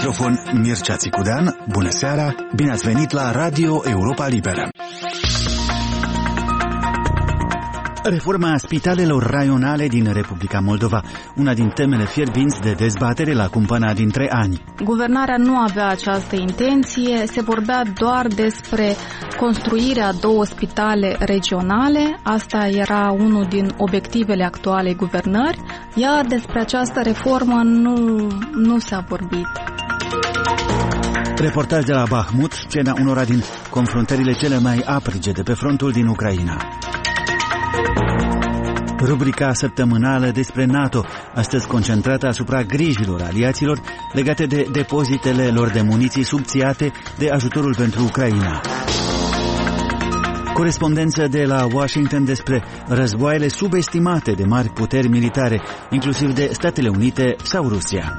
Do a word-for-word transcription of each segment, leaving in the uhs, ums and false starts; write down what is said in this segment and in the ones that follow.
microfon Mircea Țicudean. Bună seara, bine ați venit la Radio Europa Liberă. Reforma spitalelor raionale din Republica Moldova, una din temele fierbinți de dezbatere la Cumpăna din trei ani. Guvernarea nu avea această intenție, se vorbea doar despre construirea două spitale regionale, asta era unul din obiectivele actualei guvernări, iar despre această reformă nu, nu s-a vorbit. Reportaj de la Bahmut, scena unora din confruntările cele mai aprige de pe frontul din Ucraina. Rubrica săptămânală despre NATO, astăzi concentrată asupra grijilor aliaților legate de depozitele lor de muniții subțiate de ajutorul pentru Ucraina. Corespondență de la Washington despre războaiele subestimate de mari puteri militare, inclusiv de Statele Unite sau Rusia.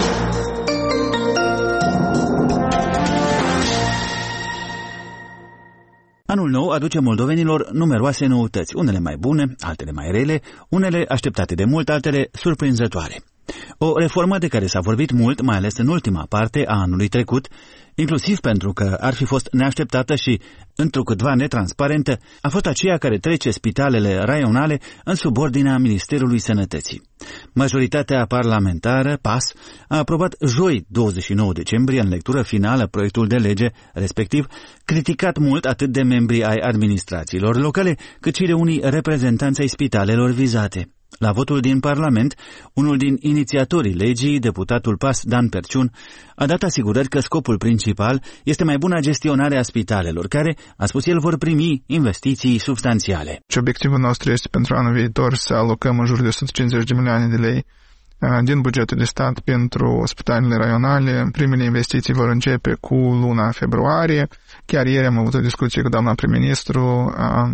Anul nou aduce moldovenilor numeroase noutăți, unele mai bune, altele mai rele, unele așteptate de mult, altele surprinzătoare. O reformă de care s-a vorbit mult, mai ales în ultima parte a anului trecut, inclusiv pentru că ar fi fost neașteptată și întrucâtva netransparentă, a fost aceea care trece spitalele raionale în subordinea Ministerului Sănătății. Majoritatea parlamentară, P A S, a aprobat joi, douăzeci și nouă decembrie, în lectură finală, proiectul de lege, respectiv, criticat mult atât de membrii ai administrațiilor locale, cât și de unii reprezentanți ai spitalelor vizate. La votul din Parlament, unul din inițiatorii legii, deputatul P A S Dan Perciun, a dat asigurări că scopul principal este mai bună gestionare a spitalelor, care, a spus el, vor primi investiții substanțiale. Și obiectivul nostru este pentru anul viitor să alocăm în jur de o sută cincizeci de milioane de lei din bugetul de stat pentru spitalele raionale. Primele investiții vor începe cu luna februarie. Chiar ieri am avut o discuție cu doamna prim-ministru,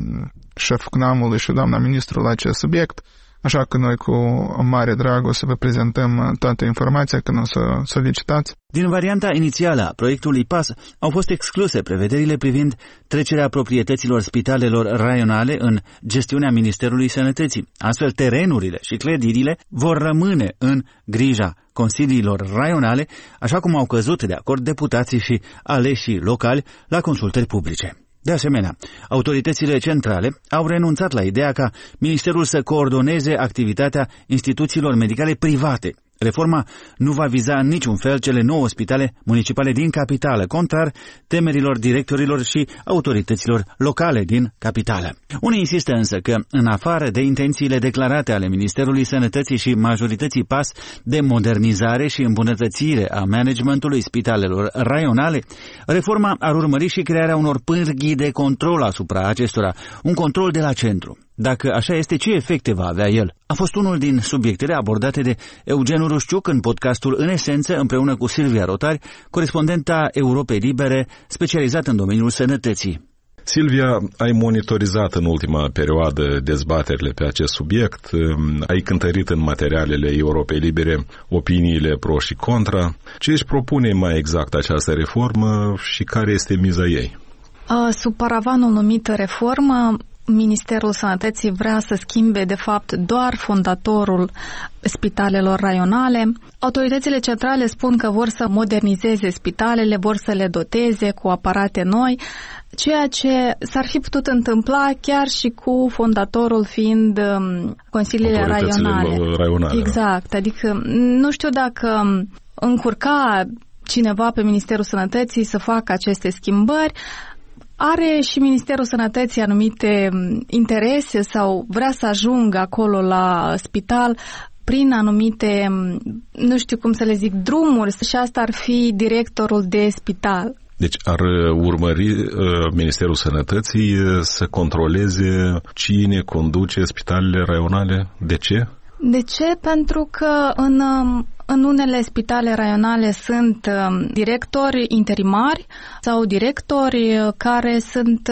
șeful C N A M-ului și doamna ministru la acest subiect. Așa că noi cu mare drag o să vă prezentăm toată informația când o să solicitați. Din varianta inițială a proiectului P A S au fost excluse prevederile privind trecerea proprietăților spitalelor raionale în gestiunea Ministerului Sănătății. Astfel, terenurile și clădirile vor rămâne în grija consiliilor raionale, așa cum au căzut de acord deputații și aleșii locali la consultări publice. De asemenea, autoritățile centrale au renunțat la ideea ca Ministerul să coordoneze activitatea instituțiilor medicale private. Reforma nu va viza în niciun fel cele nouă spitale municipale din capitală, contrar temerilor directorilor și autorităților locale din capitală. Unii insistă însă că, în afară de intențiile declarate ale Ministerului Sănătății și majorității P A S de modernizare și îmbunătățire a managementului spitalelor raionale, reforma ar urmări și crearea unor pârghii de control asupra acestora, un control de la centru. Dacă așa este, ce efecte va avea el? A fost unul din subiectele abordate de Eugen Urușciuc în podcastul În Esență, împreună cu Silvia Rotari, corespondenta Europei Libere, specializată în domeniul sănătății. Silvia, ai monitorizat în ultima perioadă dezbaterile pe acest subiect, ai cântărit în materialele Europei Libere opiniile pro și contra. Ce își propune mai exact această reformă și care este miza ei? Sub paravanul numit reformă, Ministerul Sănătății vrea să schimbe, de fapt, doar fondatorul spitalelor raionale. Autoritățile centrale spun că vor să modernizeze spitalele, vor să le doteze cu aparate noi, ceea ce s-ar fi putut întâmpla chiar și cu fondatorul fiind consiliile raionale. raionale. Exact, adică nu știu dacă încurca cineva pe Ministerul Sănătății să facă aceste schimbări. Are și Ministerul Sănătății anumite interese sau vrea să ajungă acolo la spital prin anumite, nu știu cum să le zic, drumuri, și asta ar fi directorul de spital. Deci ar urmări uh, Ministerul Sănătății să controleze cine conduce spitalele raionale? De ce? De ce? Pentru că în, în unele spitale raionale sunt directori interimari sau directori care sunt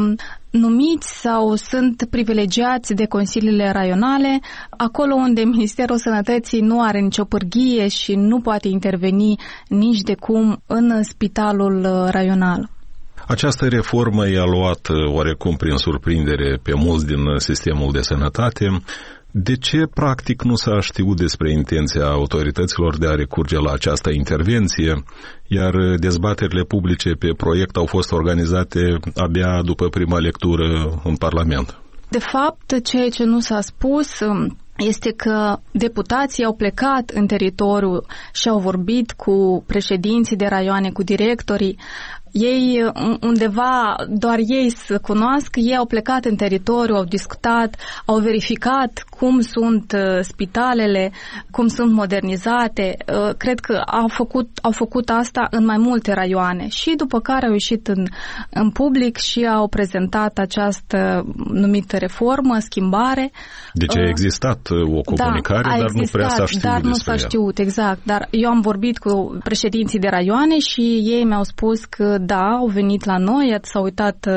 numiți sau sunt privilegiați de consiliile raionale, acolo unde Ministerul Sănătății nu are nicio pârghie și nu poate interveni nici de cum în spitalul raional. Această reformă i-a luat oarecum prin surprindere pe mulți din sistemul de sănătate. De ce, practic, nu s-a știut despre intenția autorităților de a recurge la această intervenție, iar dezbaterile publice pe proiect au fost organizate abia după prima lectură în Parlament? De fapt, ceea ce nu s-a spus este că deputații au plecat în teritoriu și au vorbit cu președinții de raioane, cu directorii. Ei, undeva, doar ei să cunoască, ei au plecat în teritoriu, au discutat, au verificat cum sunt spitalele, cum sunt modernizate. Cred că au făcut, au făcut asta în mai multe raioane și după care au ieșit în, în public și au prezentat această numită reformă, schimbare. Deci a existat o comunicare, da, dar existat, nu prea s-a știut dar nu despre s-a știut, exact. Dar eu am vorbit cu președinții de raioane și ei mi-au spus că da, au venit la noi, s-au uitat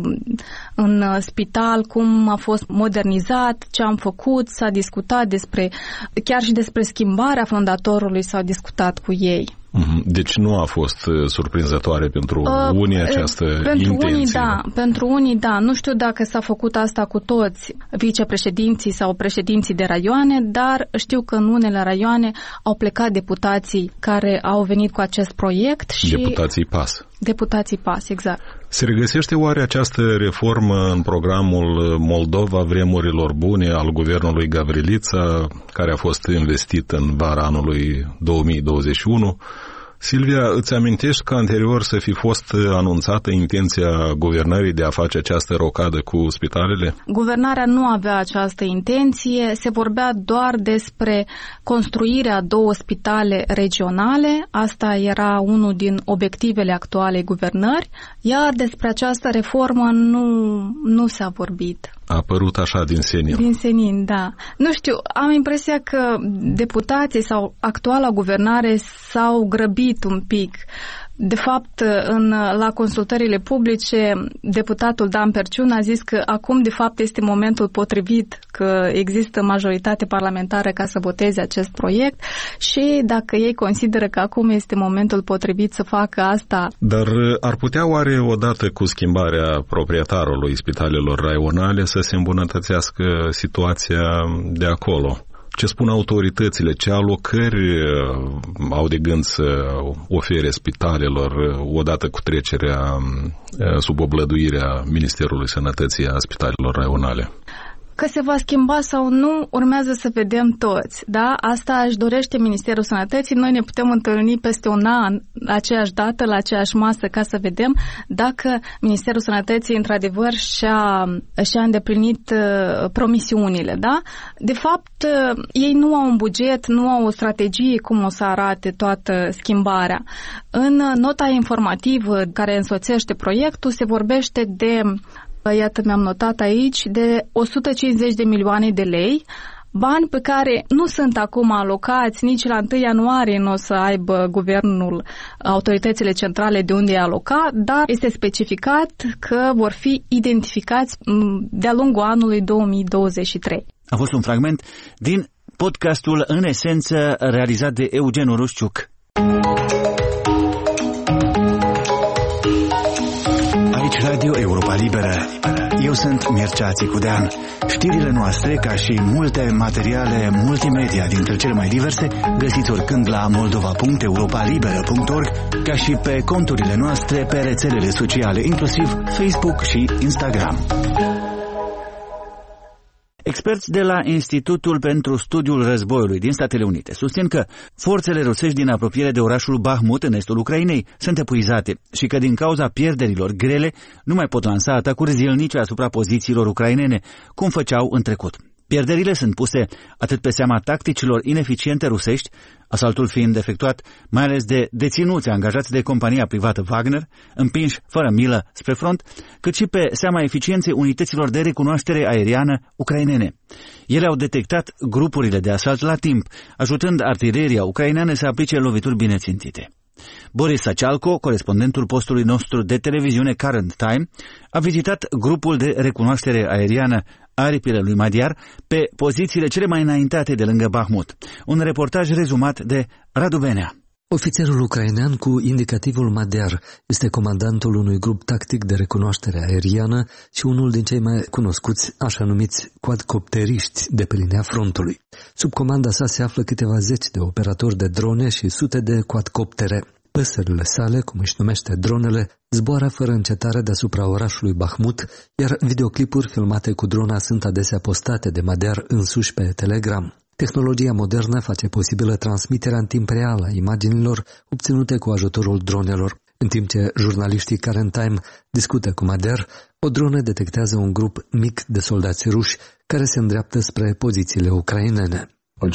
în spital cum a fost modernizat, ce am făcut, s-a discutat despre, chiar și despre schimbarea fondatorului s-a discutat cu ei. Deci nu a fost surprinzătoare pentru uh, unii această pentru intenție? Unii, da, pentru unii, da. Nu știu dacă s-a făcut asta cu toți vicepreședinții sau președinții de raioane, dar știu că în unele raioane au plecat deputații care au venit cu acest proiect. Și deputații P A S. Deputații P A S, exact. Se regăsește oare această reformă în programul Moldova vremurilor bune al guvernului Gavrilița, care a fost investit în vara anului două mii douăzeci și unu? Silvia, îți amintești că anterior să fi fost anunțată intenția guvernării de a face această rocadă cu spitalele? Guvernarea nu avea această intenție, se vorbea doar despre construirea două spitale regionale, asta era unul din obiectivele actualei guvernări, iar despre această reformă nu, nu s-a vorbit. A apărut așa din senin. Din senin, da. Nu știu, am impresia că deputații sau actuala guvernare s-au grăbit un pic. De fapt, în, la consultările publice, deputatul Dan Perciun a zis că acum, de fapt, este momentul potrivit, că există majoritate parlamentară ca să voteze acest proiect și dacă ei consideră că acum este momentul potrivit să facă asta. Dar ar putea oare, odată cu schimbarea proprietarului spitalelor raionale, să se îmbunătățească situația de acolo? Ce spun autoritățile? Ce alocări au de gând să ofere spitalelor odată cu trecerea sub oblăduirea Ministerului Sănătății a spitalelor raionale? Că se va schimba sau nu, urmează să vedem toți. Da? Asta își dorește Ministerul Sănătății. Noi ne putem întâlni peste un an, la aceeași dată, la aceeași masă, ca să vedem dacă Ministerul Sănătății, într-adevăr, și-a, și-a îndeplinit uh, promisiunile. Da? De fapt, uh, ei nu au un buget, nu au o strategie cum o să arate toată schimbarea. În nota informativă care însoțește proiectul se vorbește de... Iată, mi-am notat aici, de o sută cincizeci de milioane de lei, bani pe care nu sunt acum alocați, nici la întâi ianuarie nu o să aibă guvernul, autoritățile centrale de unde e alocat, dar este specificat că vor fi identificați de-a lungul anului două mii douăzeci și trei. A fost un fragment din podcastul În Esență, realizat de Eugen Urușciuc. Radio Europa Liberă. Eu sunt Mircea Țicudean. Știrile noastre, ca și multe materiale multimedia dintre cele mai diverse, găsiți oricând la moldova punct europa liberă punct org, ca și pe conturile noastre pe rețelele sociale, inclusiv Facebook și Instagram. Experți de la Institutul pentru Studiul Războiului din Statele Unite susțin că forțele rusești din apropiere de orașul Bahmut, în estul Ucrainei, sunt epuizate și că din cauza pierderilor grele nu mai pot lansa atacuri zilnice asupra pozițiilor ucrainene, cum făceau în trecut. Pierderile sunt puse atât pe seama tacticilor ineficiente rusești, asaltul fiind efectuat mai ales de deținuți angajați de compania privată Wagner, împinși fără milă spre front, cât și pe seama eficienței unităților de recunoaștere aeriană ucrainene. Ele au detectat grupurile de asalt la timp, ajutând artileria ucraineană să aplice lovituri bine țintite. Boris Sacialco, corespondentul postului nostru de televiziune Current Time, a vizitat grupul de recunoaștere aeriană aripile lui Madiar pe pozițiile cele mai înaintate de lângă Bahmut. Un reportaj rezumat de Radu Benea. Ofițerul ucrainean cu indicativul Mader este comandantul unui grup tactic de recunoaștere aeriană și unul din cei mai cunoscuți, așa numiți quadcopteriști de pe linia frontului. Sub comanda sa se află câteva zeci de operatori de drone și sute de quadcoptere. Păsările sale, cum își numește dronele, zboară fără încetare deasupra orașului Bahmut, iar videoclipuri filmate cu drona sunt adesea postate de Mader însuși pe Telegram. Tehnologia modernă face posibilă transmiterea în timp real a imaginilor obținute cu ajutorul dronelor. În timp ce jurnaliștii Current Time discută cu Mader, o dronă detectează un grup mic de soldați ruși care se îndreaptă spre pozițiile ucrainene.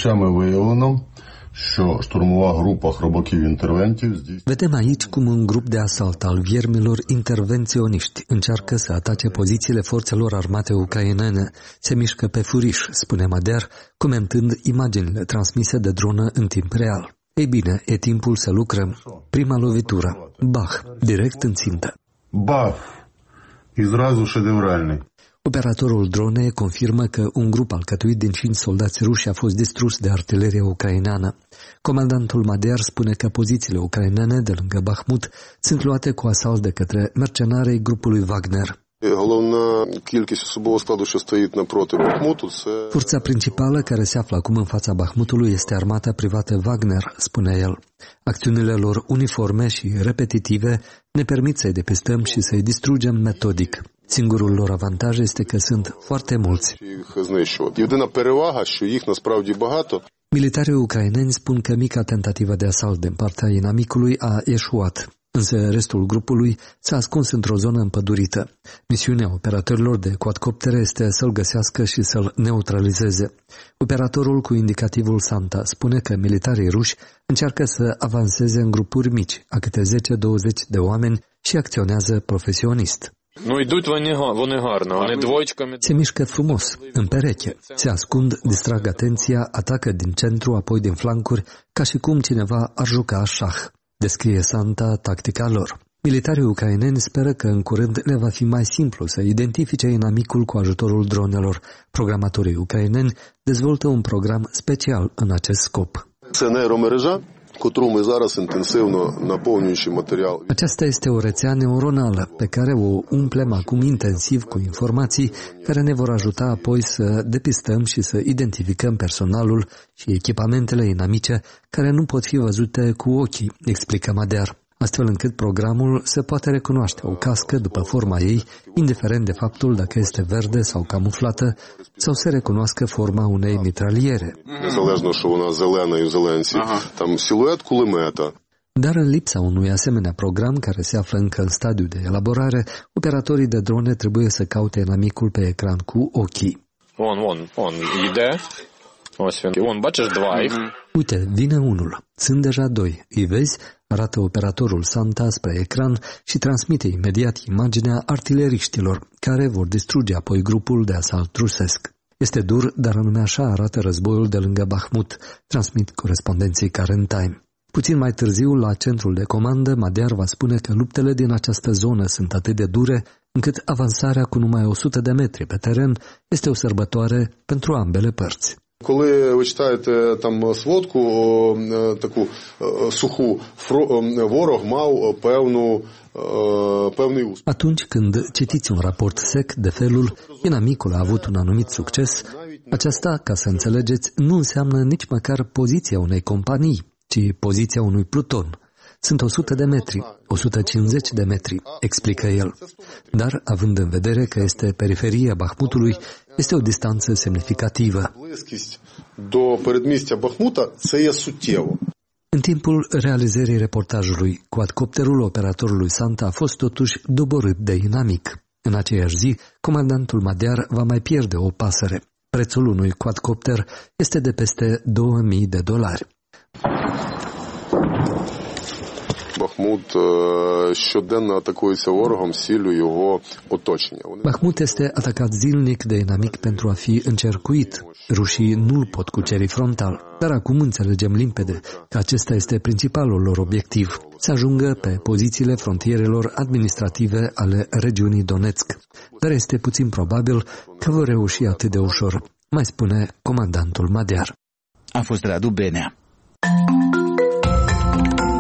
Vedem aici cum un grup de asalt al viermilor intervenționiști încearcă să atace pozițiile forțelor armate ucrainene. Se mișcă pe furiș, spune Mader, comentând imaginile transmise de dronă în timp real. Ei bine, e timpul să lucrăm. Prima lovitură. Bach, direct în țintă. Bach, izrazul ședevralnic. Operatorul dronei confirmă că un grup alcătuit din cinci soldați ruși a fost distrus de artileria ucraineană. Comandantul Mader spune că pozițiile ucrainene de lângă Bahmut sunt luate cu asalt de către mercenarii grupului Wagner. Forța principală care se află acum în fața Bahmutului este armata privată Wagner, spune el. Acțiunile lor uniforme și repetitive ne permit să-i depistăm și să-i distrugem metodic. Singurul lor avantaj este că sunt foarte mulți. Militarii ucraineni spun că mica tentativă de asalt din partea inamicului a eșuat, însă restul grupului s-a ascuns într-o zonă împădurită. Misiunea operatorilor de quadcoptere este să-l găsească și să-l neutralizeze. Operatorul cu indicativul Santa spune că militarii ruși încearcă să avanseze în grupuri mici, a câte zece douăzeci de oameni, și acționează profesionist. Se mișcă frumos, în pereche, se ascund, distrag atenția, atacă din centru, apoi din flancuri, ca și cum cineva ar juca șah. Descrie Santa tactica lor. Militarii ucraineni speră că în curând le va fi mai simplu să identifice inamicul cu ajutorul dronelor. Programatorii ucraineni dezvoltă un program special în acest scop. Aceasta este o rețea neuronală pe care o umplem acum intensiv cu informații care ne vor ajuta apoi să depistăm și să identificăm personalul și echipamentele inamice care nu pot fi văzute cu ochii, explică Mader, astfel încât programul să poate recunoaște o cască după forma ei, indiferent de faptul dacă este verde sau camuflată, sau să recunoască forma unei mitraliere. Dar în lipsa unui asemenea program care se află încă în stadiu de elaborare, operatorii de drone trebuie să caute inamicul pe ecran cu ochii. On, on, on, ide. On, bacisz dwaj. Uite, vine unul. Sunt deja doi. Îi vezi? Arată operatorul Santa spre ecran și transmite imediat imaginea artileriștilor, care vor distruge apoi grupul de asalt rusesc. Este dur, dar anume așa arată războiul de lângă Bahmut, transmit corespondenții Current Time. Puțin mai târziu, la centrul de comandă, Mader va spune că luptele din această zonă sunt atât de dure, încât avansarea cu numai o sută de metri pe teren este o sărbătoare pentru ambele părți. Коли ви читаєте там сводку таку суху, ворог мав певну pevnui uspeh. Atunci când citiți un raport sec de felul inamicul a avut un anumit succes, aceasta, ca să înțelegeți, nu înseamnă nici măcar poziția unei companii, ci poziția unui pluton. Sunt o sută de metri, o sută cincizeci de metri, explică el. Dar, având în vedere că este periferia Bahmutului, este o distanță semnificativă. În timpul realizării reportajului, quadcopterul operatorului Santa a fost totuși doborât de inamic. În aceeași zi, comandantul Mader va mai pierde o pasăre. Prețul unui quadcopter este de peste două mii de dolari. Бахмут щоденно атакується ворогом з ціллю його оточення. Bahmut este atacat zilnic de inamic pentru a fi încercuit. Rușii nu-l pot cuceri frontal, dar acum înțelegem limpede că acesta este principalul lor obiectiv, să ajungă pe pozițiile frontierelor administrative ale regiunii Donetsk. Dar este puțin probabil că vor reuși atât de ușor, mai spune comandantul Mader. A fost Radu Benea.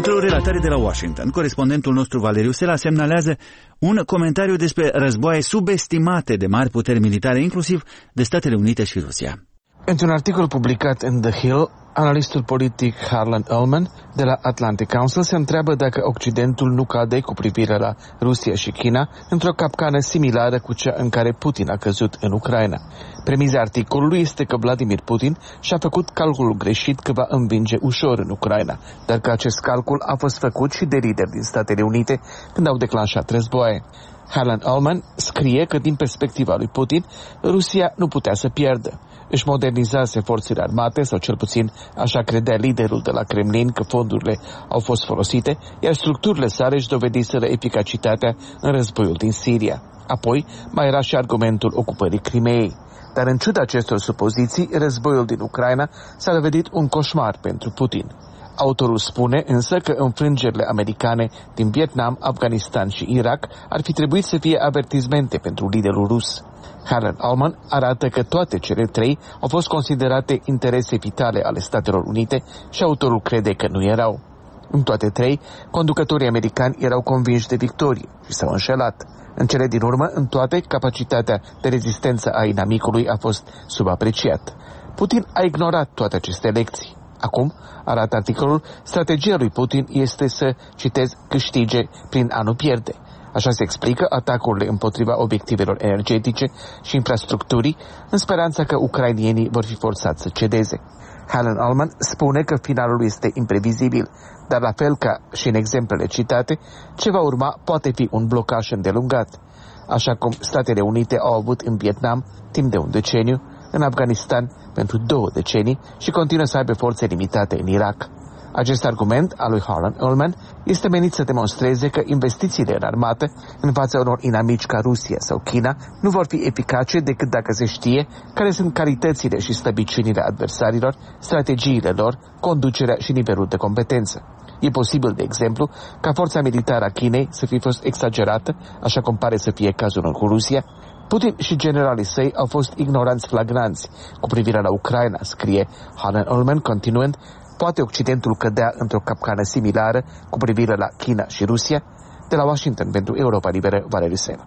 Într-o relatare de la Washington, corespondentul nostru Valeriu Sela semnalează un comentariu despre războaie subestimate de mari puteri militare, inclusiv de Statele Unite și Rusia. Într-un articol publicat în The Hill, analistul politic Harlan Ullman de la Atlantic Council se întreabă dacă Occidentul nu cade cu privire la Rusia și China într-o capcană similară cu cea în care Putin a căzut în Ucraina. Premiza articolului este că Vladimir Putin și-a făcut calculul greșit că va învinge ușor în Ucraina, dar că acest calcul a fost făcut și de lideri din Statele Unite când au declanșat războaie. Harlan Ullman scrie că din perspectiva lui Putin, Rusia nu putea să pierdă. Își modernizase forțele armate, sau cel puțin așa credea liderul de la Kremlin că fondurile au fost folosite, iar structurile sale își dovediseră eficacitatea în războiul din Siria. Apoi mai era și argumentul ocupării Crimeei. Dar în ciuda acestor supoziții, războiul din Ucraina s-a dovedit un coșmar pentru Putin. Autorul spune însă că înfrângerile americane din Vietnam, Afganistan și Irak ar fi trebuit să fie avertizmente pentru liderul rus. Harlan Ullman arată că toate cele trei au fost considerate interese vitale ale Statelor Unite și autorul crede că nu erau. În toate trei, conducătorii americani erau convinși de victorie și s-au înșelat. În cele din urmă, în toate, capacitatea de rezistență a inamicului a fost subapreciat. Putin a ignorat toate aceste lecții. Acum, arată articolul, strategia lui Putin este să, citez, câștige prin a nu pierde. Așa se explică atacurile împotriva obiectivelor energetice și infrastructurii, în speranța că ucrainienii vor fi forțați să cedeze. Harlan Ullman spune că finalul este imprevizibil, dar la fel ca și în exemplele citate, ce va urma poate fi un blocaj îndelungat, așa cum Statele Unite au avut în Vietnam timp de un deceniu, în Afganistan pentru două decenii și continuă să aibă forțe limitate în Irak. Acest argument al lui Harlan Ullman este menit să demonstreze că investițiile în armată în fața unor inamici ca Rusia sau China nu vor fi eficace decât dacă se știe care sunt calitățile și slăbiciunile adversarilor, strategiile lor, conducerea și nivelul de competență. E posibil, de exemplu, ca forța militară a Chinei să fi fost exagerată, așa cum pare să fie cazul cu Rusia. Putin și generalii săi au fost ignoranți flagranți cu privire la Ucraina, scrie Harlan Ullman, continuând, poate Occidentul cădea într-o capcană similară cu privire la China și Rusia? De la Washington pentru Europa Liberă, Valeriu Sela.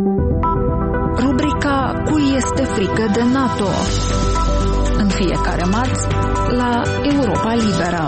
Rubrica Cui este frică de NATO? În fiecare marți la Europa Liberă.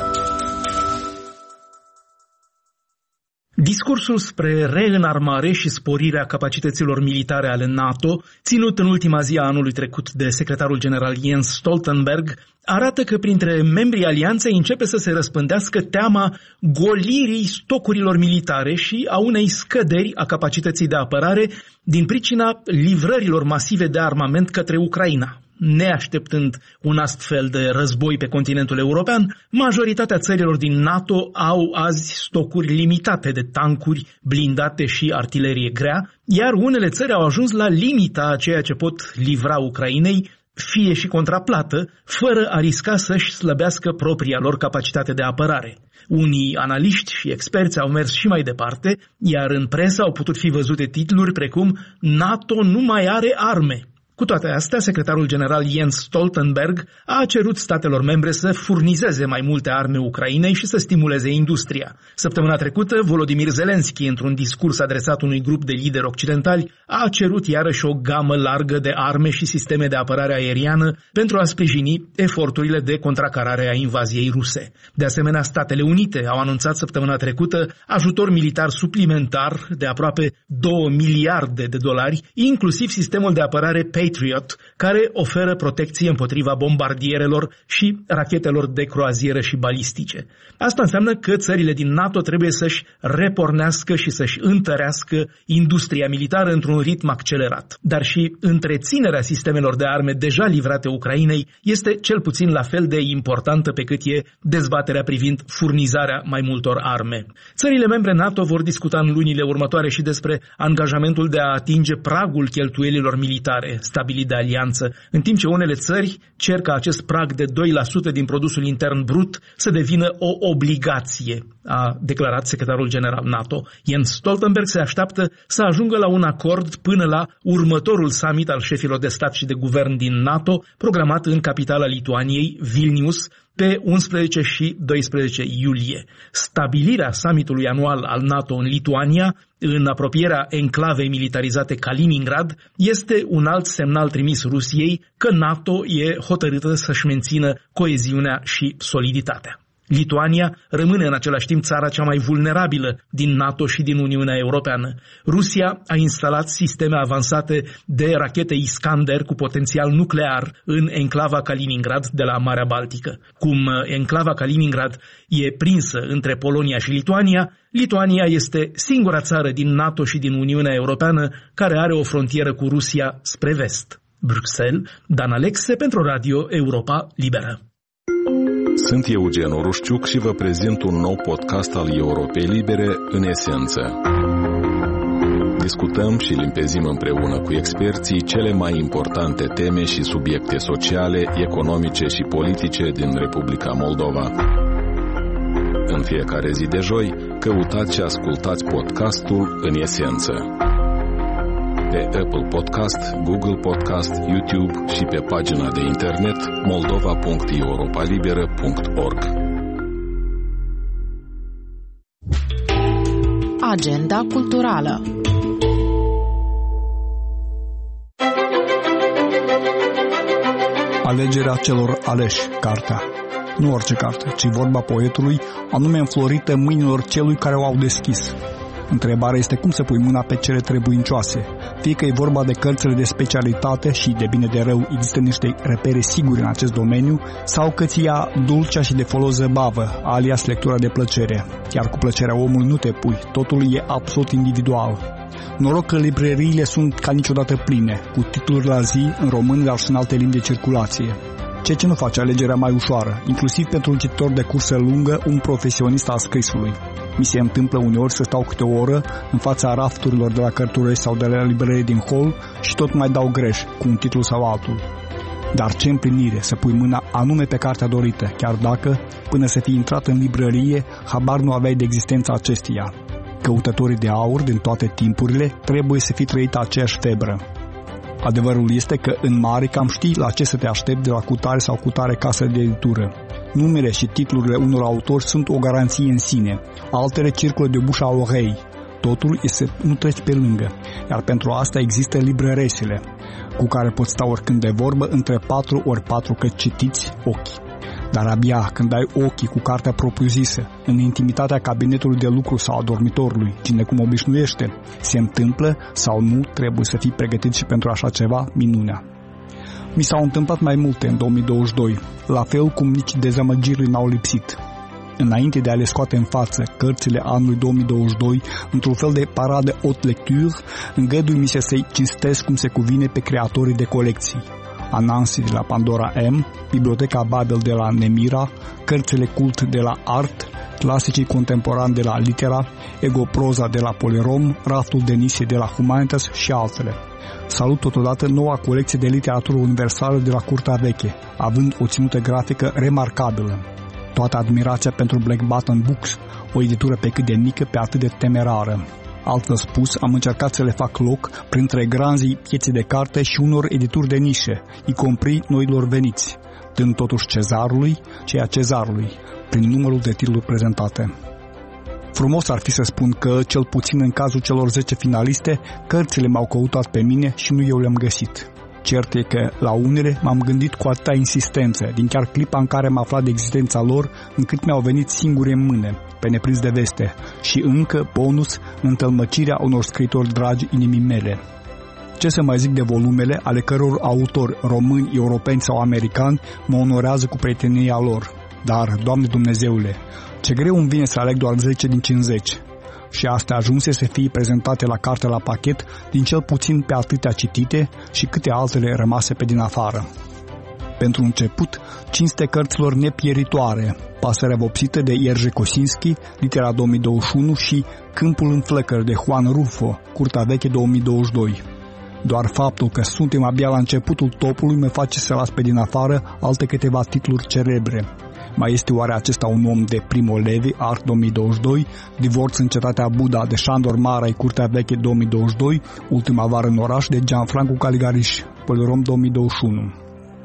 Discursul spre reînarmare și sporirea capacităților militare ale NATO, ținut în ultima zi a anului trecut de secretarul general Jens Stoltenberg, arată că printre membrii alianței începe să se răspândească teama golirii stocurilor militare și a unei scăderi a capacității de apărare din pricina livrărilor masive de armament către Ucraina. Neașteptând un astfel de război pe continentul european, majoritatea țărilor din NATO au azi stocuri limitate de tancuri, blindate și artilerie grea, iar unele țări au ajuns la limita a ceea ce pot livra Ucrainei, fie și contraplată, fără a risca să-și slăbească propria lor capacitate de apărare. Unii analiști și experți au mers și mai departe, iar în presă au putut fi văzute titluri precum NATO nu mai are arme. Cu toate astea, secretarul general Jens Stoltenberg a cerut statelor membre să furnizeze mai multe arme Ucrainei și să stimuleze industria. Săptămâna trecută, Volodymyr Zelensky, într-un discurs adresat unui grup de lideri occidentali, a cerut iarăși o gamă largă de arme și sisteme de apărare aeriană pentru a sprijini eforturile de contracarare a invaziei ruse. De asemenea, Statele Unite au anunțat săptămâna trecută ajutor militar suplimentar de aproape două miliarde de dolari, inclusiv sistemul de apărare Patriot, care oferă protecție împotriva bombardierelor și rachetelor de croazieră și balistice. Asta înseamnă că țările din NATO trebuie să-și repornească și să-și întărească industria militară într-un ritm accelerat. Dar și întreținerea sistemelor de arme deja livrate Ucrainei este cel puțin la fel de importantă pe cât e dezbaterea privind furnizarea mai multor arme. Țările membre NATO vor discuta în lunile următoare și despre angajamentul de a atinge pragul cheltuielilor militare stabilit de alianță, în timp ce unele țări cer ca acest prag de doi la sută din produsul intern brut să devină o obligație, a declarat secretarul general NATO. Jens Stoltenberg se așteaptă să ajungă la un acord până la următorul summit al șefilor de stat și de guvern din NATO, programat în capitala Lituaniei, Vilnius, pe unsprezece și doisprezece iulie. Stabilirea summitului anual al NATO în Lituania, în apropierea enclavei militarizate Kaliningrad, este un alt semnal trimis Rusiei că NATO e hotărâtă să-și mențină coeziunea și soliditatea. Lituania rămâne în același timp țara cea mai vulnerabilă din NATO și din Uniunea Europeană. Rusia a instalat sisteme avansate de rachete Iskander cu potențial nuclear în enclava Kaliningrad de la Marea Baltică. Cum enclava Kaliningrad e prinsă între Polonia și Lituania, Lituania este singura țară din NATO și din Uniunea Europeană care are o frontieră cu Rusia spre vest. Bruxelles, Dan Alexe pentru Radio Europa Liberă. Sunt Eugen Orușciuc și vă prezint un nou podcast al Europei Libere, În esență. Discutăm și limpezim împreună cu experții cele mai importante teme și subiecte sociale, economice și politice din Republica Moldova. În fiecare zi de joi, căutați și ascultați podcastul În esență. Pe Apple Podcast, Google Podcast, YouTube și pe pagina de internet moldova punct europalibera punct org. Agenda culturală. Alegerea celor aleși, cartea. Nu orice carte, ci vorba poetului, anume înflorită mâinilor celui care o au deschis. Întrebarea este cum să pui mâna pe cele trebuincioase. Fie că e vorba de cărțile de specialitate și, de bine de rău, există niște repere sigure în acest domeniu, sau că ți ia dulcea și de folos zăbavă, alias lectura de plăcere. Iar cu plăcerea omului nu te pui, totul e absolut individual. Noroc că librăriile sunt ca niciodată pline, cu titluri la zi în român, dar și în alte limbi de circulație. Ceea ce nu face alegerea mai ușoară, inclusiv pentru un cititor de cursă lungă, un profesionist al scrisului. Mi se întâmplă uneori să stau câte o oră în fața rafturilor de la cărturări sau de la librării din hol și tot mai dau greș cu un titlu sau altul. Dar ce împlinire să pui mâna anume pe cartea dorită, chiar dacă, până să fii intrat în librărie, habar nu aveai de existența acesteia. Căutătorii de aur din toate timpurile trebuie să fi trăit aceeași febră. Adevărul este că în mare cam știi la ce să te aștepți de la cutare sau cutare casă de editură. Numele și titlurile unor autori sunt o garanție în sine, altele circulă de bușa orei. Totul este să nu treci pe lângă, iar pentru asta există librăresele, cu care poți sta oricând de vorbă între patru ori patru că citiți ochii. Dar abia când ai ochii cu cartea propriu-zisă, în intimitatea cabinetului de lucru sau a dormitorului, cine cum obișnuiește, se întâmplă sau nu, trebuie să fii pregătit și pentru așa ceva, minunea. Mi s-au întâmplat mai multe în două mii douăzeci și doi, la fel cum nici dezamăgirile n-au lipsit. Înainte de a le scoate în față cărțile anului două mii douăzeci și doi, într-un fel de paradă haute lecture, îngădui-mi se să-i cinstesc cum se cuvine pe creatorii de colecții. Anansi de la Pandora M, Biblioteca Babel de la Nemira, cărțile cult de la Art, clasicii contemporani de la Litera, Egoproza de la Polerom, Raftul Denisie de la Humanitas și altele. Salut totodată noua colecție de literatură universală de la Curtea Veche, având o ținută grafică remarcabilă. Toată admirația pentru Black Button Books, o editură pe cât de mică, pe atât de temerară. Altfel spus, am încercat să le fac loc printre granzii pieței de carte și unor edituri de nișe, y compris noilor veniți, dând totuși cezarului ceea cezarului, prin numărul de titluri prezentate. Frumos ar fi să spun că, cel puțin în cazul celor zece finaliste, cărțile m-au căutat pe mine și nu eu le-am găsit. Cert e că, la unele, m-am gândit cu atâta insistență, din chiar clipa în care am aflat de existența lor, încât mi-au venit singure în mâne, pe neprins de veste, și încă, bonus, întâlmăcirea unor scriitori dragi inimii mele. Ce să mai zic de volumele, ale căror autori, români, europeni sau americani, mă onorează cu prietenia lor. Dar, Doamne Dumnezeule, ce greu îmi vine să aleg doar zece din cincizeci. Și astea ajunse să fie prezentate la carte la pachet, din cel puțin pe atâtea citite și câte altele rămase pe din afară. Pentru început, cinste cărților nepieritoare, Pasărea vopsită de Jerzy Kosinski, Litera două mii douăzeci și unu și Câmpul în flăcări de Juan Rulfo, Curtea Veche două mii douăzeci și doi. Doar faptul că suntem abia la începutul topului mă face să las pe din afară alte câteva titluri celebre. Mai este oare acesta un om de Primo Levi, Art două mii douăzeci și doi, Divorț în cetatea Buda de Șandor Marai, Curtea Veche două mii douăzeci și doi, Ultima vară în oraș de Gianfranco Caligariș, Polerom două mii douăzeci și unu.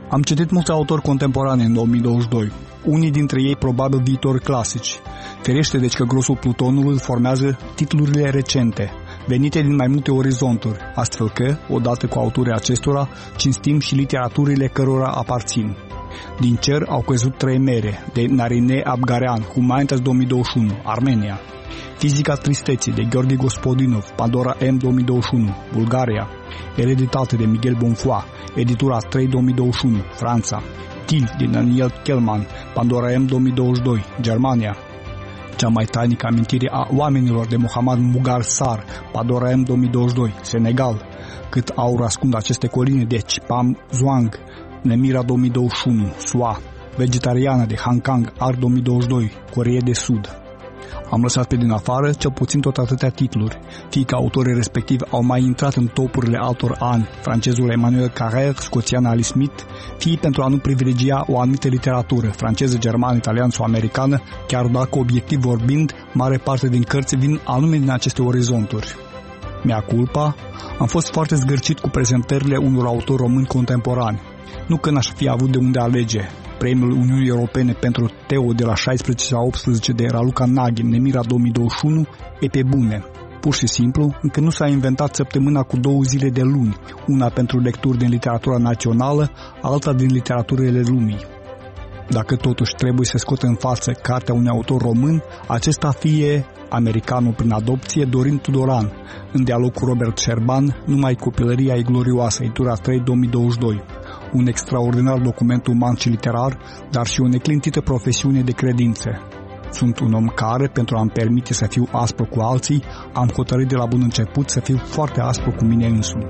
Am citit mulți autori contemporane în două mii douăzeci și doi, unii dintre ei probabil viitori clasici. Ferește deci că grosul plutonului îl formează titlurile recente, venite din mai multe orizonturi, astfel că, odată cu autorii acestora, cinstim și literaturile cărora aparțin. Din cer au căzut trei mere, de Narine Abgarean, Humanitas două mii douăzeci și unu, Armenia. Fizica tristeții, de Gheorghe Gospodinov, Pandora M două mii douăzeci și unu, Bulgaria. Ereditate, de Miguel Bonfoy, Editura trei două mii douăzeci și unu, Franța. Til, de Daniel Kellman, Pandora M două mii douăzeci și doi, Germania. Cea mai tainică amintire a oamenilor, de Mohammad Mughal Sar, Pandora M două mii douăzeci și doi, Senegal. Cât aur ascund aceste coline, de Chipam Zhuang, Nemira două mii douăzeci și unu, S U A. Vegetariană, de Han Kang, Ar două mii douăzeci și doi, Coreea de Sud. Am lăsat pe din afară cel puțin tot atâtea titluri, fie că autorii respectivi au mai intrat în topurile altor ani, francezul Emmanuel Carrère, scoțian Ali Smith, fie pentru a nu privilegia o anumită literatură, franceză, germană, italiană sau americană, chiar dacă, obiectiv vorbind, mare parte din cărți vin anume din aceste orizonturi. Mea culpa, am fost foarte zgârcit cu prezentările unor autori români contemporani. Nu că n-aș fi avut de unde alege. Premiul Uniunii Europene pentru Teo de la șaisprezece la optsprezece de Raluca Naghin, Nemira două mii douăzeci și unu, e pe bune. Pur și simplu, încă nu s-a inventat săptămâna cu două zile de luni, una pentru lecturi din literatura națională, alta din literaturile lumii. Dacă totuși trebuie să scot în față cartea unui autor român, acesta fie americanul prin adopție Dorin Tudoran, în dialog cu Robert Șerban, Numai copilăria e glorioasă, Editura trei două mii douăzeci și doi. Un extraordinar document uman și literar, dar și o neclintită profesiune de credințe. Sunt un om care, pentru a-mi permite să fiu aspru cu alții, am hotărât de la bun început să fiu foarte aspru cu mine însumi.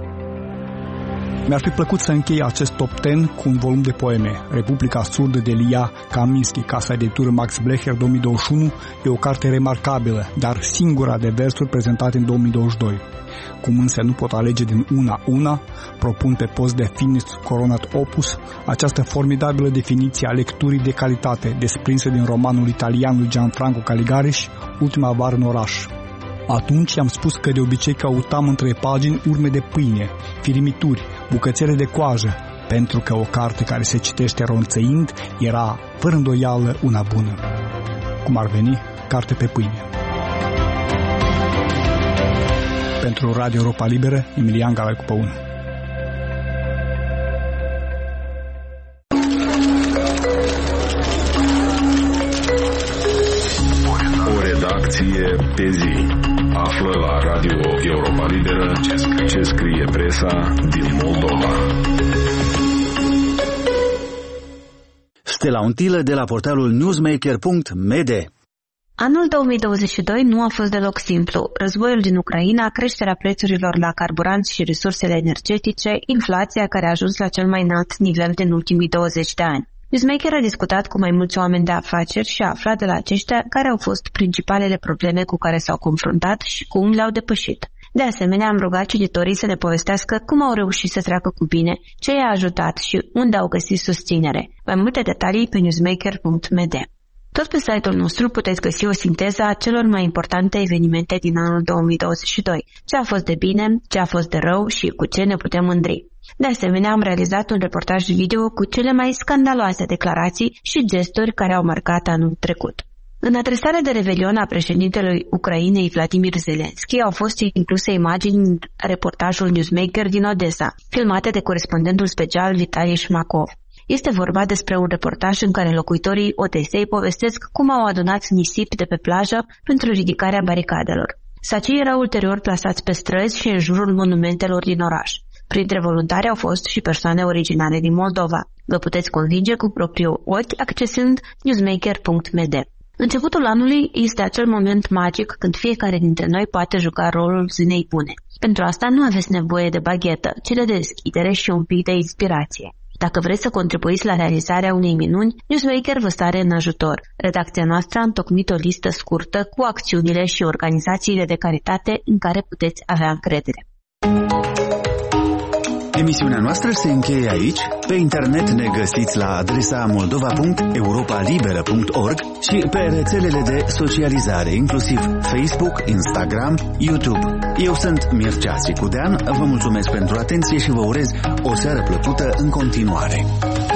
Mi-ar fi plăcut să închei acest top zece cu un volum de poeme. Republica surdă, de Lia Kaminski, casa editură Max Blecher două mii douăzeci și unu, e o carte remarcabilă, dar singura de versuri prezentate în două mii douăzeci și doi. Cum însă nu pot alege din una una, propun pe post de finis coronat opus această formidabilă definiție a lecturii de calitate desprinsă din romanul italian lui Gianfranco Caligariș, Ultima vară în oraș. Atunci i-am spus că de obicei căutam între pagini urme de pâine, firimituri, bucățele de coajă, pentru că o carte care se citește ronțăind era, fără îndoială, una bună. Cum ar veni, carte pe pâine. Pentru Radio Europa Liberă, Emilian Galaicu Păun. O redacție pe zi. Află la Radio Europa Liberă ce scrie presa din Moldova. Stella Untilă de la portalul newsmaker punct m d. Anul două mii douăzeci și doi nu a fost deloc simplu. Războiul din Ucraina, creșterea prețurilor la carburanți și resursele energetice, inflația care a ajuns la cel mai înalt nivel din ultimii douăzeci de ani. Newsmaker a discutat cu mai mulți oameni de afaceri și a aflat de la aceștia care au fost principalele probleme cu care s-au confruntat și cum le-au depășit. De asemenea, am rugat cititorii să ne povestească cum au reușit să treacă cu bine, ce i-a ajutat și unde au găsit susținere. Mai multe detalii pe newsmaker punct m d. Tot pe site-ul nostru puteți găsi o sinteză a celor mai importante evenimente din anul două mii douăzeci și doi, ce a fost de bine, ce a fost de rău și cu ce ne putem mândri. De asemenea, am realizat un reportaj video cu cele mai scandaloase declarații și gesturi care au marcat anul trecut. În adresarea de revelion a președintelui Ucrainei Vladimir Zelensky au fost incluse imagini în reportajul Newsmaker din Odessa, filmate de corespondentul special Vitali Shmakov. Este vorba despre un reportaj în care locuitorii Odesei povestesc cum au adunat nisip de pe plajă pentru ridicarea baricadelor. Sacii erau ulterior plasați pe străzi și în jurul monumentelor din oraș. Printre voluntari au fost și persoane originare din Moldova. Vă puteți convinge cu propriul ochi accesând newsmaker punct m d. Începutul anului este acel moment magic când fiecare dintre noi poate juca rolul zilei bune. Pentru asta nu aveți nevoie de baghetă, ci de deschidere și un pic de inspirație. Dacă vreți să contribuiți la realizarea unei minuni, Newsmaker vă stare în ajutor. Redacția noastră a întocmit o listă scurtă cu acțiunile și organizațiile de caritate în care puteți avea încredere. Emisiunea noastră se încheie aici. Pe internet ne găsiți la adresa moldova punct europa liberă punct org și pe rețelele de socializare, inclusiv Facebook, Instagram, YouTube. Eu sunt Mircea Sicudean, vă mulțumesc pentru atenție și vă urez o seară plăcută în continuare.